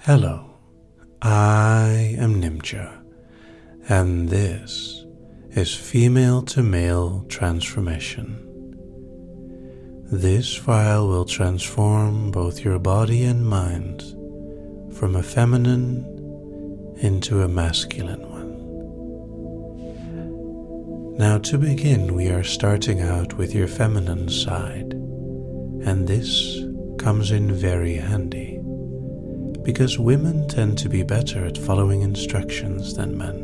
Hello, I am Nimcha, and this is Female to Male Transformation. This file will transform both your body and mind from a feminine into a masculine one. Now, to begin, we are starting out with your feminine side, and this comes in very handy, because women tend to be better at following instructions than men,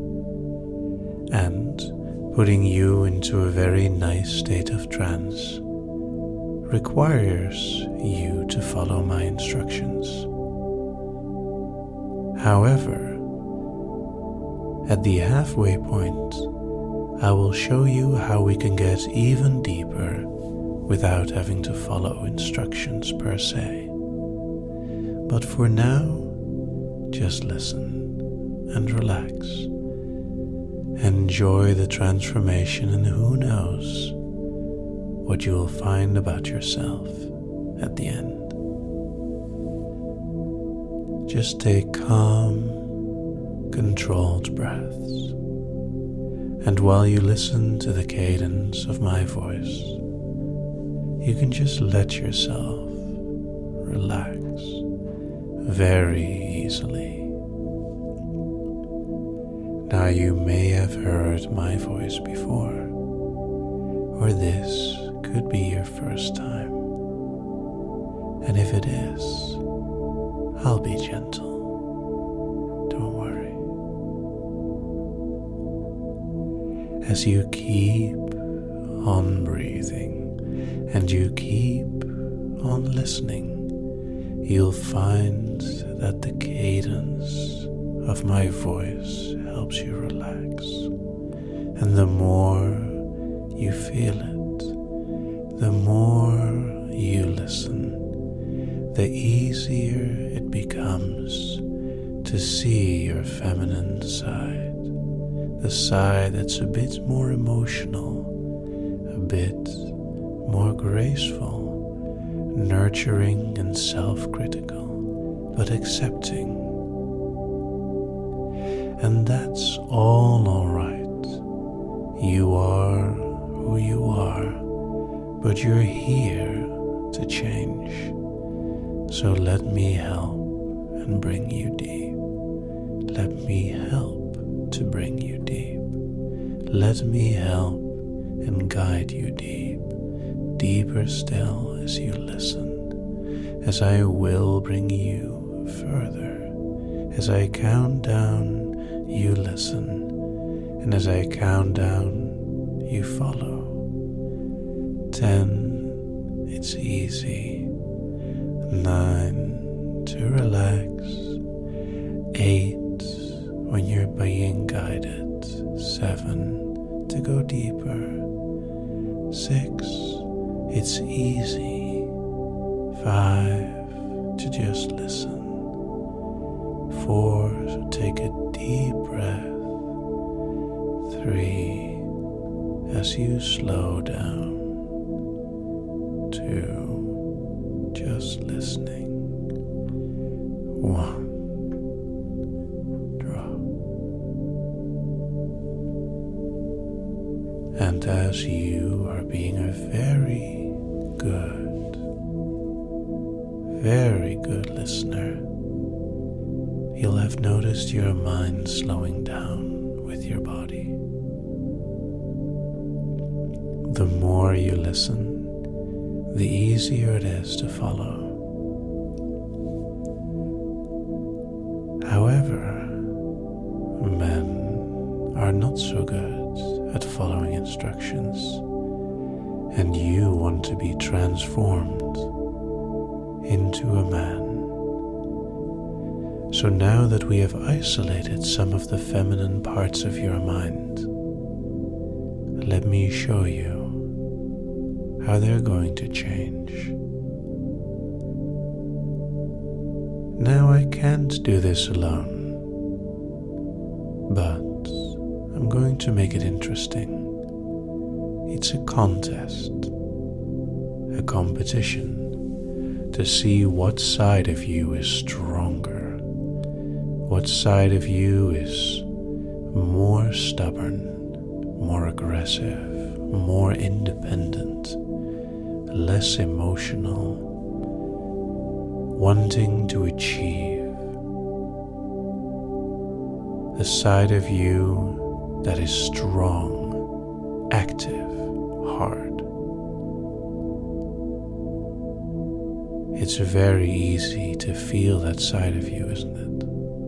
and putting you into a very nice state of trance requires you to follow my instructions. However, at the halfway point, I will show you how we can get even deeper without having to follow instructions per se. But for now, just listen and relax. Enjoy the transformation, and who knows what you will find about yourself at the end. Just take calm, controlled breaths, and while you listen to the cadence of my voice, you can just let yourself relax very easily. Now, you may have heard my voice before, or this could be your first time. And if it is, I'll be gentle. Don't worry. As you keep on breathing and you keep on listening, you'll find that the cadence of my voice helps you relax. And the more you feel it, the more you listen, the easier it becomes to see your feminine side, the side that's a bit more emotional, a bit more graceful, nurturing and self-critical, but accepting. And that's all right. You are who you are, but you're here to change. So let me help and bring you deep. Let me help to bring you deep. Let me help and guide you deep, deeper still as you listen, as I will bring you further. As I count down, you listen, and as I count down, you follow. 10, it's easy. 9, to relax. 8, when you're being guided. 7, to go deeper. 6, it's easy. 5, to just listen. 4, so take a deep breath. 3, as you slow down. 2, just listening. 1, drop. And as you are being a very good listener, you'll have noticed your mind slowing down with your body. The more you listen, the easier it is to follow. However, men are not so good at following instructions, and you want to be transformed into a man. So now that we have isolated some of the feminine parts of your mind, let me show you how they're going to change. Now, I can't do this alone, but I'm going to make it interesting. It's a contest, a competition to see what side of you is stronger What side of you is more stubborn, more aggressive, more independent, less emotional, wanting to achieve? The side of you that is strong, active, hard. It's very easy to feel that side of you, isn't it?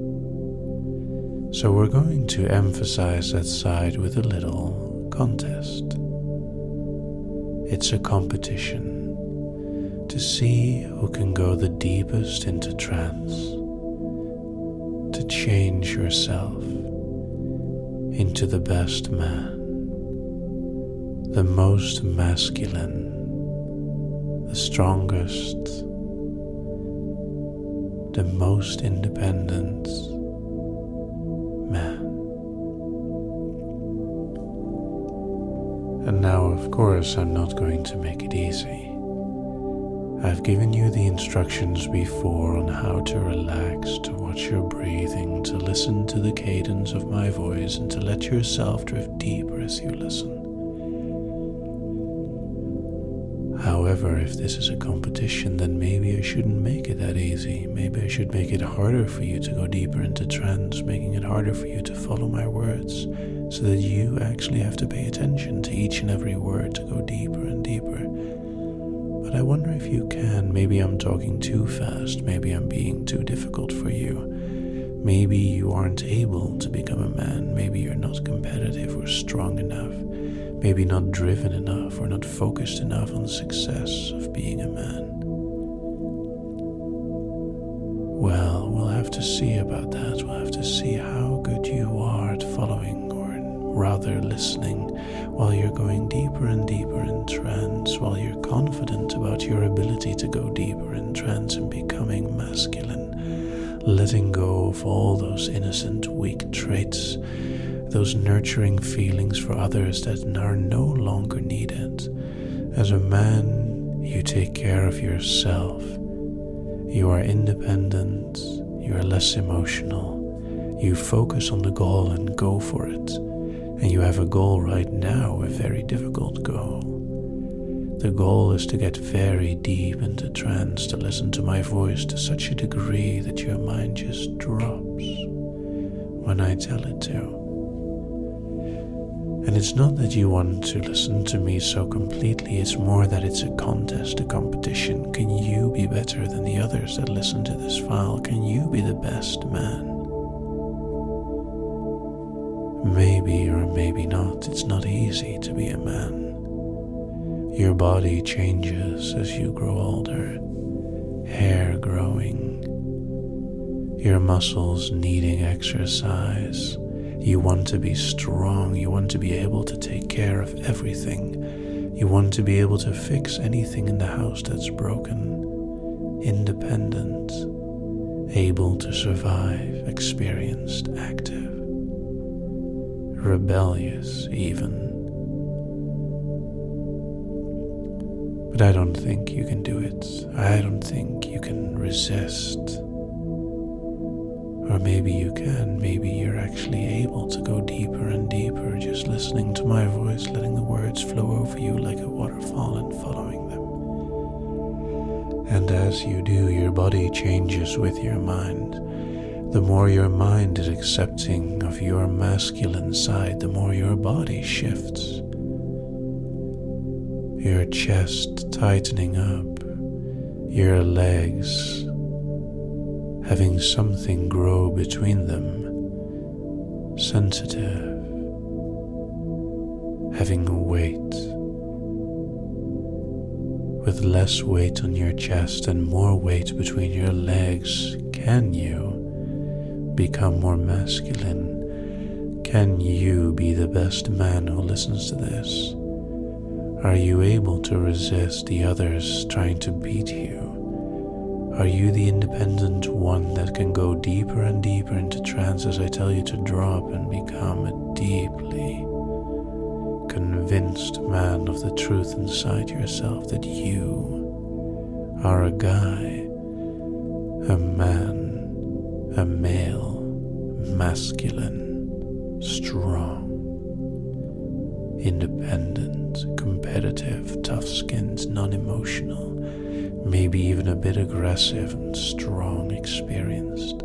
So we're going to emphasize that side with a little contest. It's a competition to see who can go the deepest into trance, to change yourself into the best man, the most masculine, the strongest, the most independent man. And now, of course, I'm not going to make it easy. I've given you the instructions before on how to relax, to watch your breathing, to listen to the cadence of my voice, and to let yourself drift deeper as you listen. However, if this is a competition, then maybe I shouldn't make it that easy. Maybe I should make it harder for you to go deeper into trance, making it harder for you to follow my words, so that you actually have to pay attention to each and every word to go deeper and deeper. But I wonder if you can. Maybe I'm talking too fast. Maybe I'm being too difficult for you. Maybe you aren't able to become a man. Maybe you're not competitive or strong enough. Maybe not driven enough or not focused enough on the success of being a man. Well, we'll have to see about that. We'll have to see how good you are at following, or rather listening, while you're going deeper and deeper in trance, while you're confident about your ability to go deeper in trance and becoming masculine, letting go of all those innocent, weak traits, those nurturing feelings for others that are no longer needed. As a man, you take care of yourself. You are independent, you are less emotional, you focus on the goal and go for it. And you have a goal right now, a very difficult goal. The goal is to get very deep into trance, to listen to my voice to such a degree that your mind just drops when I tell it to. And it's not that you want to listen to me so completely, it's more that it's a contest, a competition. Can you be better than the others that listen to this file? Can you be the best man? Maybe or maybe not, it's not easy to be a man. Your body changes as you grow older, hair growing, your muscles needing exercise. You want to be strong, you want to be able to take care of everything. You want to be able to fix anything in the house that's broken. Independent, able to survive, experienced, active, rebellious even. But I don't think you can do it. I don't think you can resist. Or maybe you can. Maybe you're actually able to go deeper and deeper, just listening to my voice, letting the words flow over you like a waterfall and following them. And as you do, your body changes with your mind. The more your mind is accepting of your masculine side, the more your body shifts. Your chest tightening up, your legs having something grow between them, sensitive, having a weight. With less weight on your chest and more weight between your legs, can you become more masculine? Can you be the best man who listens to this? Are you able to resist the others trying to beat you? Are you the independent one that can go deeper and deeper into trance as I tell you to drop and become a deeply convinced man of the truth inside yourself that you are a guy, a man, a male, masculine, strong, independent, competitive, tough-skinned, non-emotional, maybe even a bit aggressive and strong, experienced?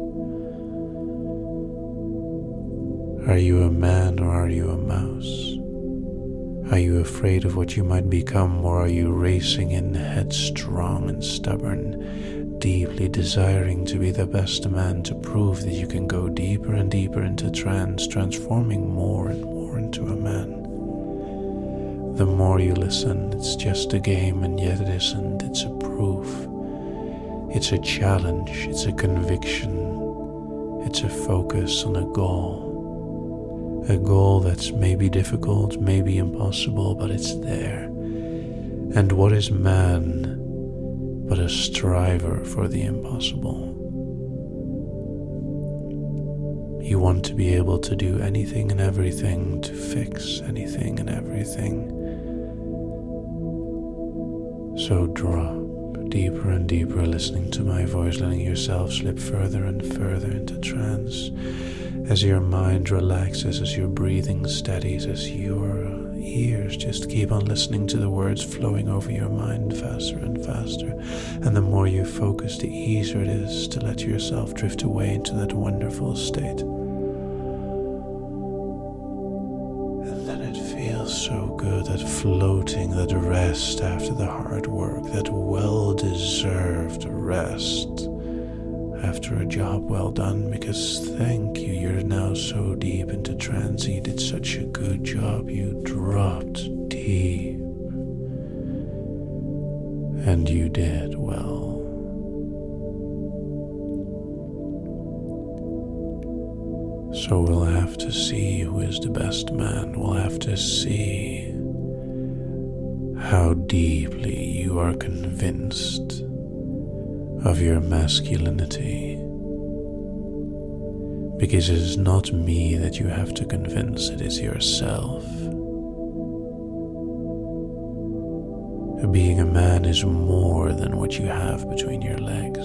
Are you a man or are you a mouse? Are you afraid of what you might become, or are you racing in headstrong and stubborn, deeply desiring to be the best man, to prove that you can go deeper and deeper into trance, transforming more and more into a man? The more you listen, it's just a game, and yet it isn't. It's a proof. It's a challenge. It's a conviction. It's a focus on a goal. A goal that's maybe difficult, maybe impossible, but it's there. And what is man but a striver for the impossible? You want to be able to do anything and everything, to fix anything and everything. So drop deeper and deeper, listening to my voice, letting yourself slip further and further into trance. As your mind relaxes, as your breathing steadies, as your ears just keep on listening to the words flowing over your mind faster and faster. And the more you focus, the easier it is to let yourself drift away into that wonderful state. And then it feels so good, that floating, that rest after the hard work, that well-deserved rest after a job well done, because thank you, you're now so deep into trance. You did such a good job. You dropped deep, and you did well. So we'll have to see who is the best man. We'll have to see how deeply you are convinced of your masculinity, because it is not me that you have to convince, it is yourself. Being a man is more than what you have between your legs.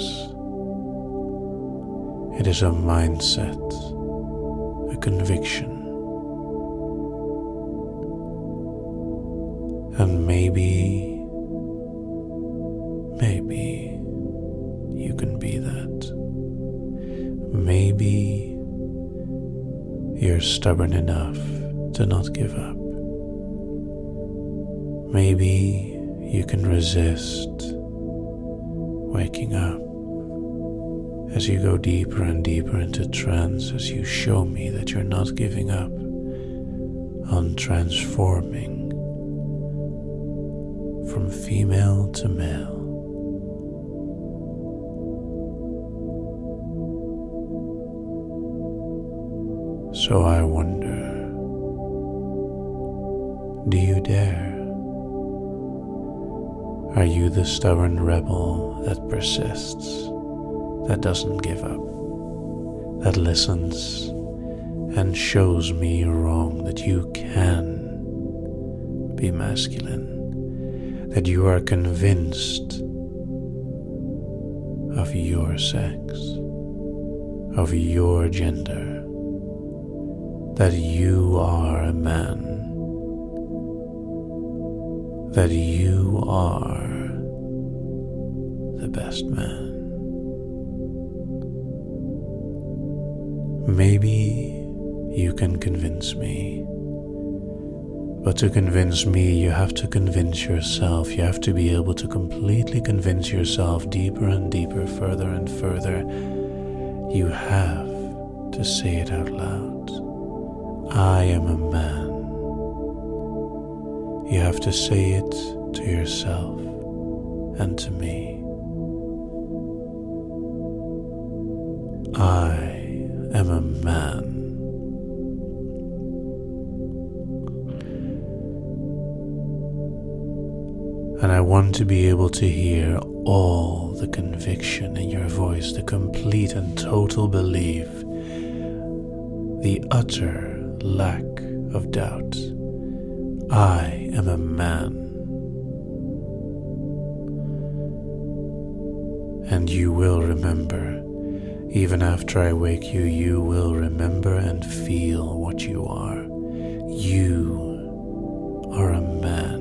It is a mindset, a conviction, and maybe you can be that. Maybe you're stubborn enough to not give up. Maybe you can resist waking up as you go deeper and deeper into trance, as you show me that you're not giving up on transforming from female to male. So I wonder, do you dare? Are you the stubborn rebel that persists, that doesn't give up, that listens and shows me wrong, that you can be masculine, that you are convinced of your sex, of your gender, that you are a man, that you are the best man? Maybe you can convince me, but to convince me, you have to convince yourself. You have to be able to completely convince yourself deeper and deeper, further and further. You have to say it out loud. I am a man. You have to say it to yourself and to me. I am a man. And I want to be able to hear all the conviction in your voice, the complete and total belief, the utter lack of doubt. I am a man. And you will remember, Even after I wake you, you will remember and feel what you are. You are a man.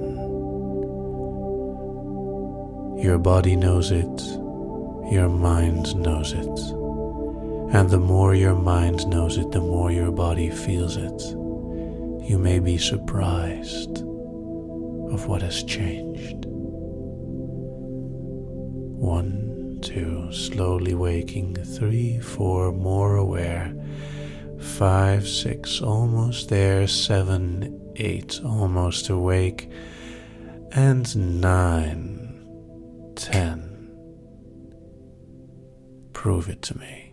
Your body knows it, your mind knows it. And the more your mind knows it, the more your body feels it. You may be surprised of what has changed. 1, 2, slowly waking. 3, 4, more aware. 5, 6, almost there. 7, 8, almost awake. And 9, 10. Prove it to me.